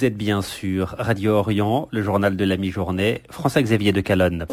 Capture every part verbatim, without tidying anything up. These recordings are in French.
Vous êtes bien sûr Radio Orient, le journal de la mi-journée, François-Xavier de Calonne.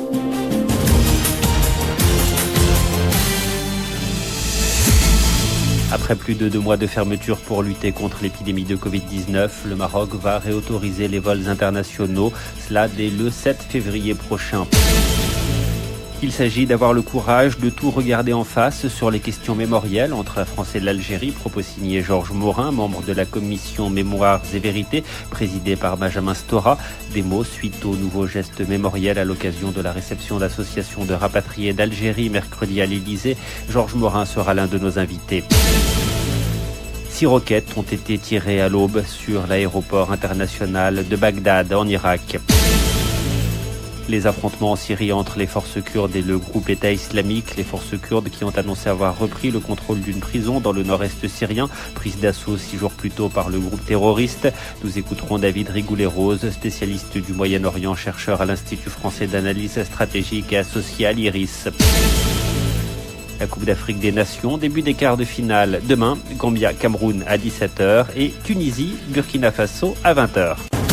Après plus de deux mois de fermeture pour lutter contre l'épidémie de covid dix-neuf, le Maroc va réautoriser les vols internationaux, cela dès le sept février prochain. Il s'agit d'avoir le courage de tout regarder en face sur les questions mémorielles entre la France et l'Algérie, propos signé Georges Morin, membre de la commission Mémoires et Vérités, présidée par Benjamin Stora. Des mots suite au nouveau geste mémoriel à l'occasion de la réception d'associations de rapatriés d'Algérie mercredi à l'Élysée. Georges Morin sera l'un de nos invités. Six roquettes ont été tirées à l'aube sur l'aéroport international de Bagdad en Irak. Les affrontements en Syrie entre les forces kurdes et le groupe État islamique, les forces kurdes qui ont annoncé avoir repris le contrôle d'une prison dans le nord-est syrien, prise d'assaut six jours plus tôt par le groupe terroriste. Nous écouterons David Rigoulet-Rose, spécialiste du Moyen-Orient, chercheur à l'Institut français d'analyse stratégique et associé à l'I R I S. La Coupe d'Afrique des Nations, début des quarts de finale demain, Gambia-Cameroun à dix-sept heures et Tunisie-Burkina Faso à vingt heures.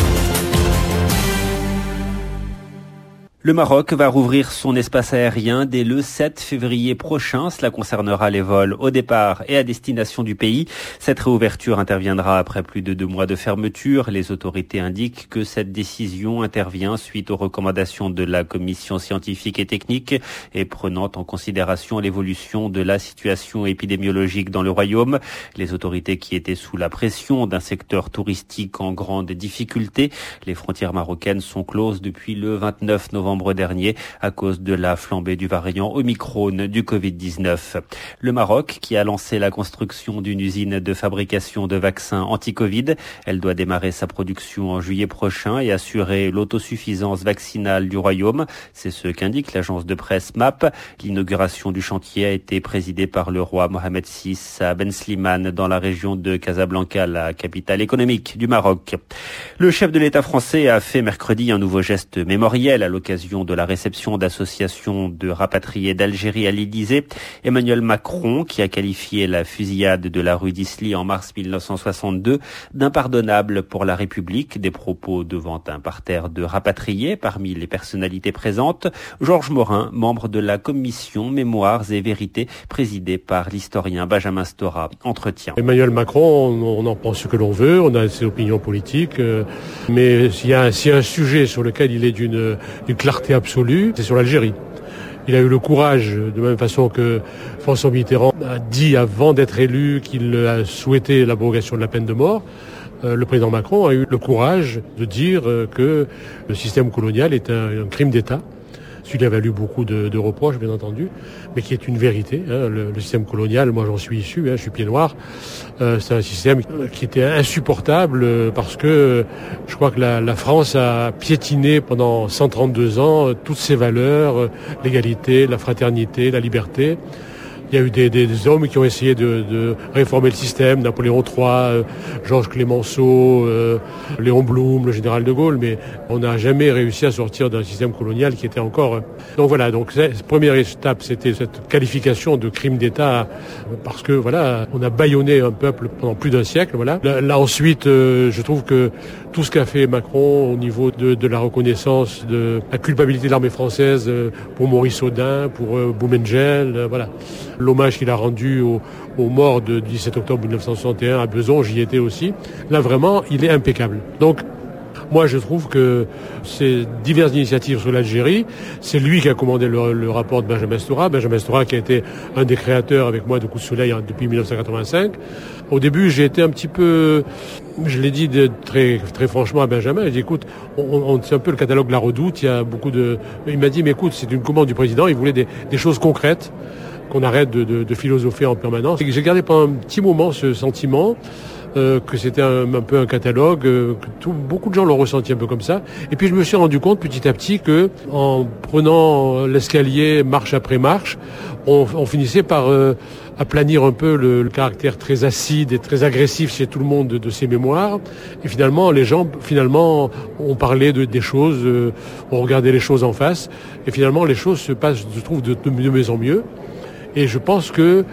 Le Maroc va rouvrir son espace aérien dès le sept février prochain. Cela concernera les vols au départ et à destination du pays. Cette réouverture interviendra après plus de deux mois de fermeture. Les autorités indiquent que cette décision intervient suite aux recommandations de la commission scientifique et technique et prenant en considération l'évolution de la situation épidémiologique dans le royaume. Les autorités qui étaient sous la pression d'un secteur touristique en grande difficulté. Les frontières marocaines sont closes depuis le vingt-neuf novembre dernier à cause de la flambée du variant Omicron du covid dix-neuf. Le Maroc, qui a lancé la construction d'une usine de fabrication de vaccins anti-Covid, elle doit démarrer sa production en juillet prochain et assurer l'autosuffisance vaccinale du royaume. C'est ce qu'indique l'agence de presse M A P. L'inauguration du chantier a été présidée par le roi Mohamed six à Ben Slimane dans la région de Casablanca, la capitale économique du Maroc. Le chef de l'État français a fait mercredi un nouveau geste mémoriel à l'occasion de la réception d'associations de rapatriés d'Algérie à l'Élysée. Emmanuel Macron, qui a qualifié la fusillade de la rue d'Isly en mars mille neuf cent soixante-deux d'impardonnable pour la République, des propos devant un parterre de rapatriés parmi les personnalités présentes. Georges Morin, membre de la commission Mémoires et Vérités, présidée par l'historien Benjamin Stora. Entretien. Emmanuel Macron, on en pense ce que l'on veut, on a ses opinions politiques, euh, mais s'il y a, s'il y a un sujet sur lequel il est d'une, d'une clarté absolue, c'est sur l'Algérie. Il a eu le courage, de même façon que François Mitterrand a dit avant d'être élu qu'il a souhaité l'abrogation de la peine de mort. Euh, le président Macron a eu le courage de dire euh, que le système colonial est un, un crime d'État. Celui-ci avait lu beaucoup de, de reproches, bien entendu, mais qui est une vérité. Hein. Le, le système colonial, moi j'en suis issu, hein, je suis pied noir. Euh, c'est un système qui était insupportable euh, parce que euh, je crois que la, la France a piétiné pendant cent trente-deux ans euh, toutes ses valeurs, euh, l'égalité, la fraternité, la liberté. Il y a eu des, des hommes qui ont essayé de, de réformer le système, Napoléon trois, euh, Georges Clémenceau, euh, Léon Blum, le général de Gaulle, mais on n'a jamais réussi à sortir d'un système colonial qui était encore... Euh... Donc voilà, donc cette première étape, c'était cette qualification de crime d'État, parce que voilà, on a bâillonné un peuple pendant plus d'un siècle, voilà. Là, là ensuite, euh, je trouve que tout ce qu'a fait Macron au niveau de, de la reconnaissance de la culpabilité de l'armée française euh, pour Maurice Audin, pour euh, Boumengel, euh, voilà. L'hommage qu'il a rendu aux, aux morts de dix-sept octobre mille neuf cent soixante et un à Besançon, j'y étais aussi. Là, vraiment, il est impeccable. Donc, moi, je trouve que ces diverses initiatives sur l'Algérie, c'est lui qui a commandé le, le rapport de Benjamin Stora. Benjamin Stora qui a été un des créateurs avec moi de Coup de Soleil depuis mille neuf cent quatre-vingt-cinq. Au début, j'ai été un petit peu... Je l'ai dit de, très, très franchement à Benjamin. J'ai dit, écoute, on, on, c'est un peu le catalogue La Redoute. Il y a beaucoup de... Il m'a dit, mais écoute, c'est une commande du président. Il voulait des, des choses concrètes, qu'on arrête de, de, de philosopher en permanence. J'ai gardé pendant un petit moment ce sentiment euh, que c'était un, un peu un catalogue, euh, que tout, beaucoup de gens l'ont ressenti un peu comme ça. Et puis je me suis rendu compte petit à petit que en prenant l'escalier marche après marche, on, on finissait par euh, aplanir un peu le, le caractère très acide et très agressif chez tout le monde de, de ces mémoires. Et finalement, les gens finalement ont parlé de, des choses, euh, ont regardé les choses en face. Et finalement, les choses se passent, je trouve, de, de mieux en mieux. Et je pense que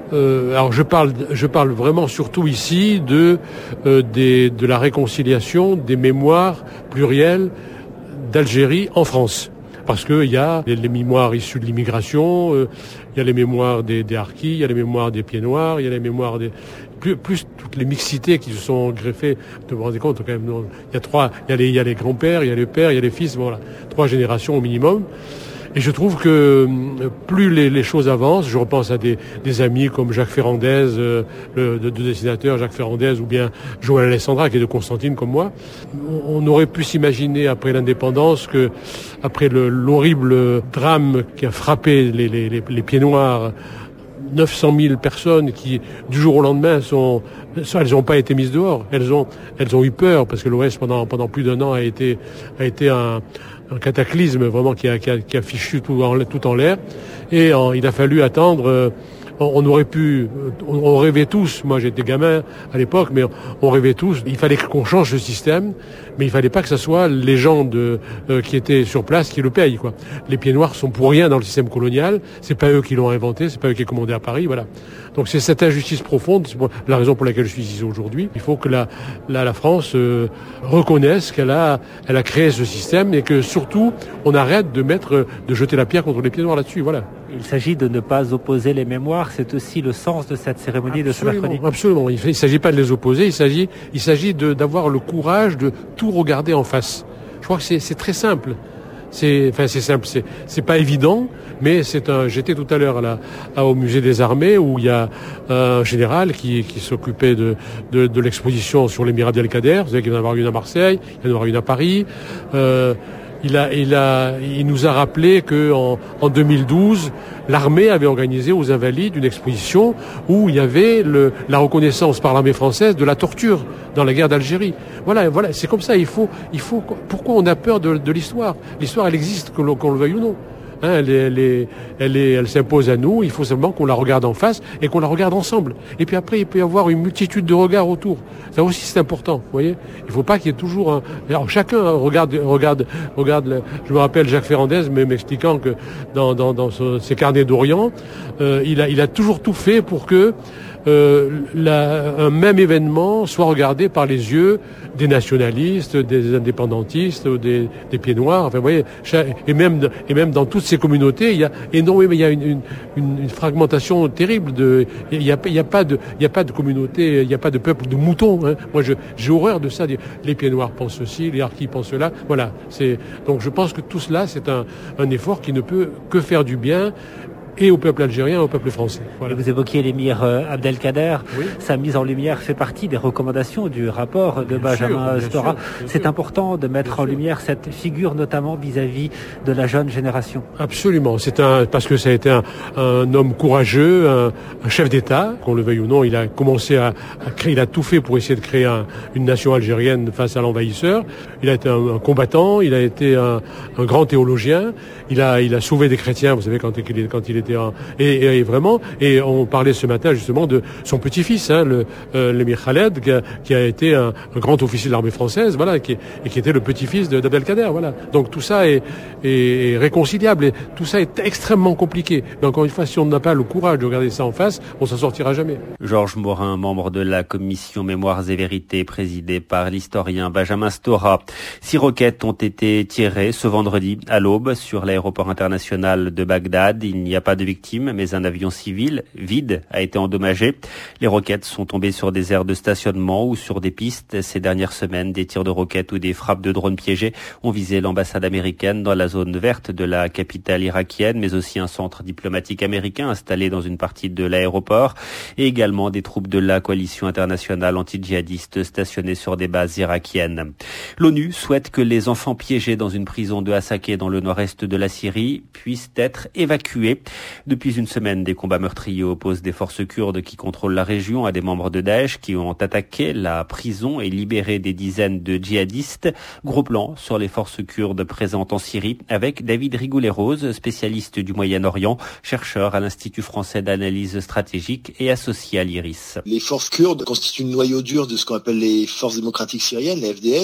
Euh, alors je parle, je parle vraiment surtout ici de euh, des, de la réconciliation des mémoires plurielles d'Algérie en France. Parce qu'il y a les, les mémoires issues de l'immigration, euh, il y a les mémoires des, des harkis, il y a les mémoires des pieds noirs, il y a les mémoires des... Plus, plus toutes les mixités qui se sont greffées, vous vous rendez compte quand même, non, il y a trois, il y a les, il y a les grands-pères, il y a les pères, il y a les fils, voilà, trois générations au minimum. Et je trouve que plus les, les choses avancent, je repense à des, des amis comme Jacques Ferrandez, euh, le de, de dessinateur Jacques Ferrandez, ou bien Joël Alessandra, qui est de Constantine comme moi. On, on aurait pu s'imaginer après l'indépendance que, après le, l'horrible drame qui a frappé les, les, les, les pieds noirs, neuf cent mille personnes qui, du jour au lendemain, sont, elles n'ont pas été mises dehors. Elles ont, elles ont eu peur parce que l'O S pendant, pendant plus d'un an a été, a été un, un cataclysme vraiment qui a, qui a, qui a fichu tout en, tout en l'air. Et en, il a fallu attendre. Euh, on, on aurait pu, on, on rêvait tous. Moi, j'étais gamin à l'époque, mais on, on rêvait tous. Il fallait qu'on change ce système, mais il fallait pas que ce soit les gens de, euh, qui étaient sur place qui le payent, quoi. Les pieds noirs sont pour rien dans le système colonial. C'est pas eux qui l'ont inventé, c'est pas eux qui l'ont commandé à Paris, voilà. Donc c'est cette injustice profonde, c'est la raison pour laquelle je suis ici aujourd'hui. Il faut que la, la, la France euh, reconnaisse qu'elle a, elle a créé ce système et que surtout on arrête de mettre, de jeter la pierre contre les pieds noirs là-dessus. Voilà. Il s'agit de ne pas opposer les mémoires. C'est aussi le sens de cette cérémonie absolument, de ce mercredi. Absolument. Il ne s'agit pas de les opposer. Il s'agit, il s'agit de, d'avoir le courage de tout regarder en face. Je crois que c'est, c'est très simple. C'est, enfin, c'est simple, c'est, c'est pas évident, mais c'est un, j'étais tout à l'heure à la, à, au musée des armées où il y a un général qui, qui s'occupait de, de, de l'exposition sur l'émirat d'El-Kader. Vous savez qu'il va y en avoir une à Marseille, il va y en avoir une à Paris. Euh, il a, il a, il nous a rappelé que en, en deux mille douze, l'armée avait organisé aux Invalides une exposition où il y avait le, la reconnaissance par l'armée française de la torture dans la guerre d'Algérie. Voilà, voilà, c'est comme ça. Il faut, il faut. Pourquoi on a peur de, de l'histoire ? L'histoire, elle existe, qu'on, qu'on le veuille ou non. Hein, elle, est, elle, est, elle, est, elle s'impose à nous. Il faut simplement qu'on la regarde en face et qu'on la regarde ensemble. Et puis après, il peut y avoir une multitude de regards autour. Ça aussi, c'est important. Vous voyez, il ne faut pas qu'il y ait toujours un. Alors chacun hein, regarde, regarde, regarde. Le... Je me rappelle Jacques Ferrandez m'expliquant que dans, dans, dans ses carnets d'Orient, euh, il a, il a toujours tout fait pour que Euh, la, un même événement soit regardé par les yeux des nationalistes, des indépendantistes, des, des pieds noirs. Enfin, vous voyez, et même et même dans toutes ces communautés, il y a énormément, il y a une, une, une fragmentation terrible. De, il y a, il y a pas de, il y a pas de communauté, il y a pas de peuple de moutons. Hein. Moi, je, j'ai horreur de ça. Les pieds noirs pensent ceci, les harkis pensent cela. Voilà. C'est donc je pense que tout cela, c'est un, un effort qui ne peut que faire du bien. Et au peuple algérien et au peuple français. Voilà. Vous évoquiez l'émir euh, Abdelkader. Oui. Sa mise en lumière fait partie des recommandations du rapport de bien Benjamin sûr, Stora. Sûr, C'est sûr. important de mettre bien en sûr. lumière cette figure, notamment vis-à-vis de la jeune génération. Absolument. C'est un parce que ça a été un, un homme courageux, un, un chef d'État, qu'on le veuille ou non. Il a commencé à, à créer, il a tout fait pour essayer de créer un, une nation algérienne face à l'envahisseur. Il a été un, un combattant. Il a été un, un grand théologien. Il a, il a sauvé des chrétiens. Vous savez quand il, quand il était Et, et, et vraiment, et on parlait ce matin justement de son petit-fils, hein, le, euh, l'émir Khaled, qui a, qui a été un, un grand officier de l'armée française, voilà, qui, et qui était le petit-fils de, d'Abdelkader, voilà. Donc tout ça est, est, est réconciliable, et tout ça est extrêmement compliqué. Mais encore une fois, si on n'a pas le courage de regarder ça en face, on s'en sortira jamais. Georges Morin, membre de la commission Mémoires et Vérités, présidée par l'historien Benjamin Stora. Six roquettes ont été tirées ce vendredi à l'aube sur l'aéroport international de Bagdad. Il n'y a pas de victimes, mais un avion civil vide a été endommagé. Les roquettes sont tombées sur des aires de stationnement ou sur des pistes. Ces dernières semaines, des tirs de roquettes ou des frappes de drones piégés ont visé l'ambassade américaine dans la zone verte de la capitale irakienne, mais aussi un centre diplomatique américain installé dans une partie de l'aéroport et également des troupes de la coalition internationale anti-djihadiste stationnées sur des bases irakiennes. L'ONU souhaite que les enfants piégés dans une prison de Hasakeh dans le nord-est de la Syrie puissent être évacués. Depuis une semaine, des combats meurtriers opposent des forces kurdes qui contrôlent la région à des membres de Daesh qui ont attaqué la prison et libéré des dizaines de djihadistes. Gros plan sur les forces kurdes présentes en Syrie avec David Rigoulet-Rose, spécialiste du Moyen-Orient, chercheur à l'Institut français d'analyse stratégique et associé à l'I R I S. Les forces kurdes constituent le noyau dur de ce qu'on appelle les forces démocratiques syriennes, les F D S.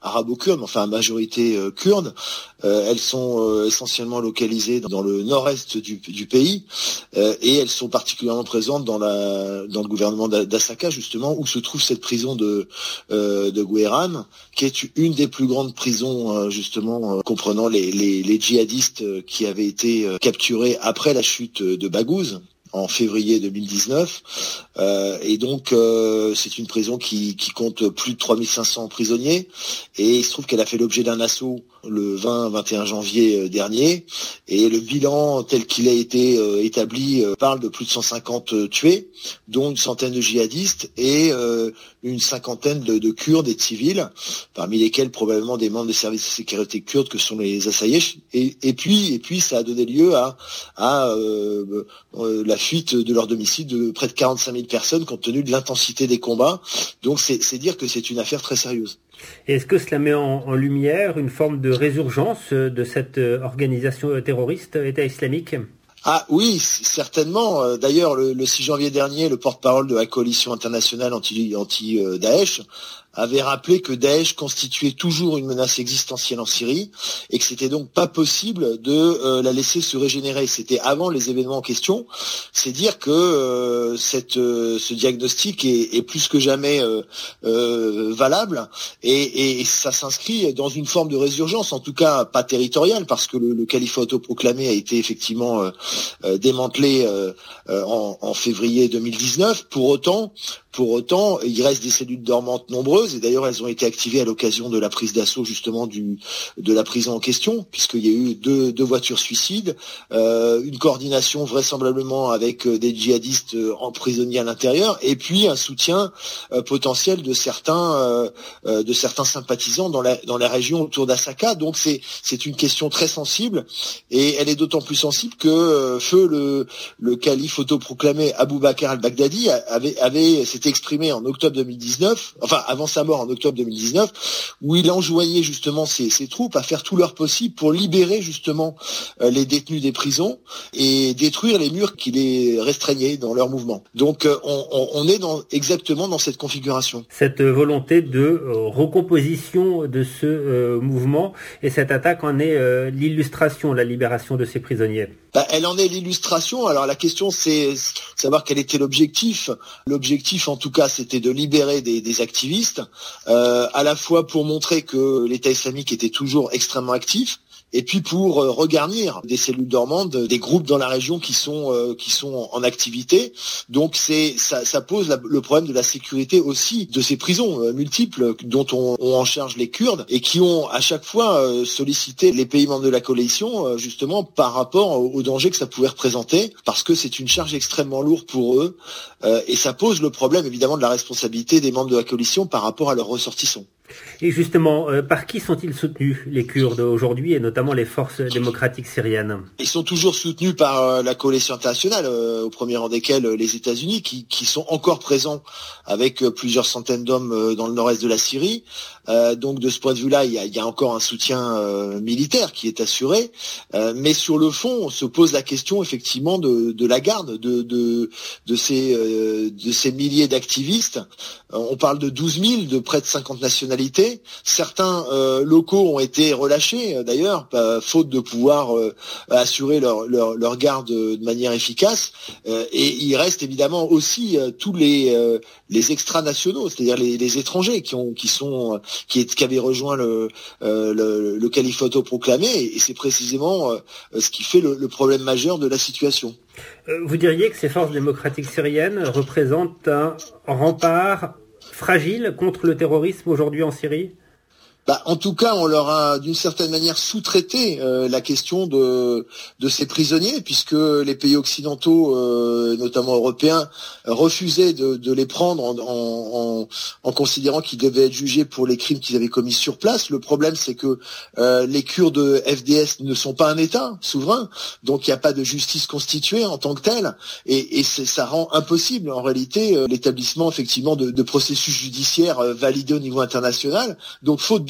arabo-kurdes, enfin à majorité euh, kurde. Euh, elles sont euh, essentiellement localisées dans le nord-est du, du pays euh, et elles sont particulièrement présentes dans, la, dans le gouvernement d'Asaka, justement, où se trouve cette prison de, euh, de Guéran, qui est une des plus grandes prisons, euh, justement, euh, comprenant les, les, les djihadistes euh, qui avaient été euh, capturés après la chute de Baghouz en février deux mille dix-neuf. Euh, et donc, euh, c'est une prison qui, qui compte plus de trois mille cinq cents prisonniers. Et il se trouve qu'elle a fait l'objet d'un assaut le vingt vingt et un janvier dernier. Et le bilan tel qu'il a été euh, établi euh, parle de plus de cent cinquante tués, dont une centaine de djihadistes et euh, une cinquantaine de, de Kurdes et de civils, parmi lesquels probablement des membres des services de sécurité kurdes que sont les Assayesh. Et, et puis, et puis, ça a donné lieu à, à euh, euh, la fuite de leur domicile de près de quarante-cinq mille personnes compte tenu de l'intensité des combats. Donc c'est, c'est dire que c'est une affaire très sérieuse. Et est-ce que cela met en, en lumière une forme de résurgence de cette organisation terroriste État islamique ? Ah oui, certainement. D'ailleurs, le, le six janvier dernier, le porte-parole de la coalition internationale anti, anti-Daesh avait rappelé que Daesh constituait toujours une menace existentielle en Syrie et que c'était donc pas possible de euh, la laisser se régénérer. C'était avant les événements en question. C'est dire que euh, cette, euh, ce diagnostic est, est plus que jamais euh, euh, valable et, et ça s'inscrit dans une forme de résurgence, en tout cas pas territoriale, parce que le, le califat autoproclamé a été effectivement euh, euh, démantelé euh, euh, en, en février deux mille dix-neuf. Pour autant, Pour autant, il reste des cellules dormantes nombreuses, et d'ailleurs elles ont été activées à l'occasion de la prise d'assaut justement du de la prison en question, puisqu'il y a eu deux, deux voitures suicides, euh, une coordination vraisemblablement avec des djihadistes emprisonnés à l'intérieur, et puis un soutien euh, potentiel de certains euh, euh, de certains sympathisants dans la dans la région autour d'Asaka. Donc c'est c'est une question très sensible, et elle est d'autant plus sensible que euh, feu le le calife autoproclamé Abou Bakr al-Baghdadi avait avait exprimé en octobre deux mille dix-neuf, enfin avant sa mort en octobre deux mille dix-neuf, où il enjoignait justement ses, ses troupes à faire tout leur possible pour libérer justement euh, les détenus des prisons et détruire les murs qui les restreignaient dans leur mouvement. Donc euh, on, on, on est dans, exactement dans cette configuration. Cette volonté de euh, recomposition de ce euh, mouvement, et cette attaque en est euh, l'illustration, la libération de ces prisonniers. Bah, elle en est l'illustration. Alors la question c'est savoir quel était l'objectif. L'objectif en tout cas c'était de libérer des, des activistes, euh, à la fois pour montrer que l'État islamique était toujours extrêmement actif, et puis pour euh, regarnir des cellules dormantes, des groupes dans la région qui sont euh, qui sont en activité. Donc c'est ça, ça pose la, le problème de la sécurité aussi de ces prisons euh, multiples dont on, on en charge les Kurdes et qui ont à chaque fois euh, sollicité les pays membres de la coalition euh, justement par rapport au, au danger que ça pouvait représenter, parce que c'est une charge extrêmement lourde pour eux euh, et ça pose le problème évidemment de la responsabilité des membres de la coalition par rapport à leurs ressortissants. Et justement, euh, par qui sont-ils soutenus, les Kurdes, aujourd'hui, et notamment les forces démocratiques syriennes ? Ils sont toujours soutenus par euh, la coalition internationale, euh, au premier rang desquels euh, les États-Unis, qui, qui sont encore présents avec euh, plusieurs centaines d'hommes euh, dans le nord-est de la Syrie. Euh, donc de ce point de vue-là, il y a, il y a encore un soutien euh, militaire qui est assuré. Euh, mais sur le fond, on se pose la question effectivement de, de la garde de, de, de, ces, euh, de ces milliers d'activistes. Euh, on parle de douze mille, de près de cinquante nationalités. Certains euh, locaux ont été relâchés, euh, d'ailleurs, euh, faute de pouvoir euh, assurer leur, leur, leur garde de manière efficace. Euh, et il reste évidemment aussi euh, tous les, euh, les extranationaux, c'est-à-dire les, les étrangers qui, ont, qui, sont, euh, qui, est, qui avaient rejoint le, euh, le, le califat autoproclamé. Et, et c'est précisément euh, ce qui fait le, le problème majeur de la situation. Vous diriez que ces forces démocratiques syriennes représentent un rempart fragile contre le terrorisme aujourd'hui en Syrie ? Bah, en tout cas, on leur a d'une certaine manière sous-traité euh, la question de de ces prisonniers, puisque les pays occidentaux, euh, notamment européens, refusaient de, de les prendre en, en, en, en considérant qu'ils devaient être jugés pour les crimes qu'ils avaient commis sur place. Le problème, c'est que euh, les Kurdes F D S ne sont pas un État souverain, donc il n'y a pas de justice constituée en tant que telle, et, et c'est, ça rend impossible en réalité euh, l'établissement effectivement de, de processus judiciaires euh, validés au niveau international. Donc, faute de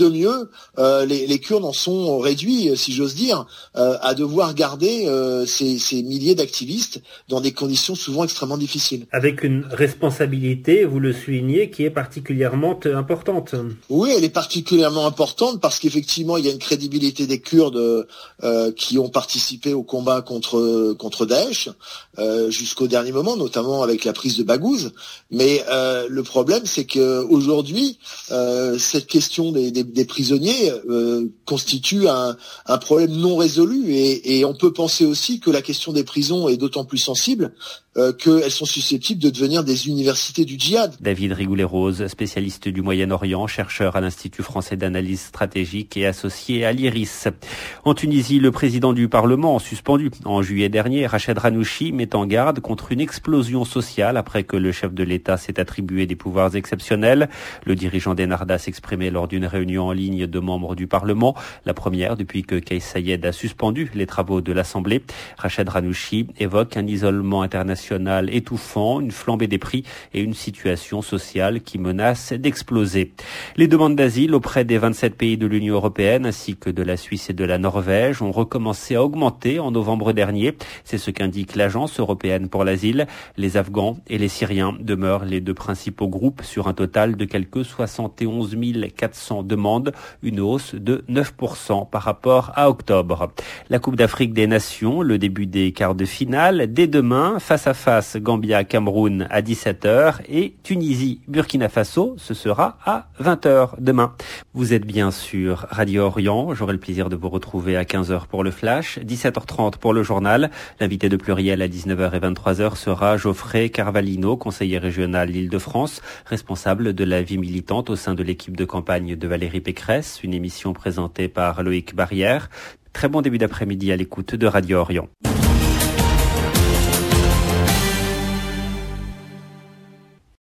de mieux, euh, les, les Kurdes en sont réduits, si j'ose dire, euh, à devoir garder euh, ces, ces milliers d'activistes dans des conditions souvent extrêmement difficiles. Avec une responsabilité, vous le soulignez, qui est particulièrement importante. Oui, elle est particulièrement importante parce qu'effectivement, il y a une crédibilité des Kurdes euh, qui ont participé au combat contre contre Daesh euh, jusqu'au dernier moment, notamment avec la prise de Baghouz. Mais euh, le problème, c'est que aujourd'hui, euh, cette question des, des, des prisonniers euh, constitue un, un problème non résolu et, et on peut penser aussi que la question des prisons est d'autant plus sensible euh, qu'elles sont susceptibles de devenir des universités du djihad. David Rigoulet-Rose, spécialiste du Moyen-Orient, chercheur à l'Institut français d'analyse stratégique et associé à l'I R I S. En Tunisie, le président du Parlement, suspendu en juillet dernier, Rached Ghannouchi, met en garde contre une explosion sociale après que le chef de l'État s'est attribué des pouvoirs exceptionnels. Le dirigeant d'Ennahda s'exprimait lors d'une réunion en ligne de membres du Parlement, la première depuis que Kais Saied a suspendu les travaux de l'Assemblée. Rached Ghannouchi évoque un isolement international étouffant, une flambée des prix et une situation sociale qui menace d'exploser. Les demandes d'asile auprès des vingt-sept pays de l'Union européenne ainsi que de la Suisse et de la Norvège ont recommencé à augmenter en novembre dernier. C'est ce qu'indique l'Agence européenne pour l'asile. Les Afghans et les Syriens demeurent les deux principaux groupes sur un total de quelque soixante et onze mille quatre cents demandes, une hausse de neuf pour cent par rapport à octobre. La Coupe d'Afrique des Nations, le début des quarts de finale, dès demain, face à face Gambia-Cameroun à dix-sept heures et Tunisie-Burkina Faso, ce sera à vingt heures demain. Vous êtes bien sûr Radio Orient, j'aurai le plaisir de vous retrouver à quinze heures pour le Flash, dix-sept heures trente pour le journal. L'invité de Pluriel à dix-neuf heures et vingt-trois heures sera Geoffrey Carvalino, conseiller régional Île-de-France, responsable de la vie militante au sein de l'équipe de campagne de Valérie Pécresse, une émission présentée par Loïc Barrière. Très bon début d'après-midi à l'écoute de Radio Orient.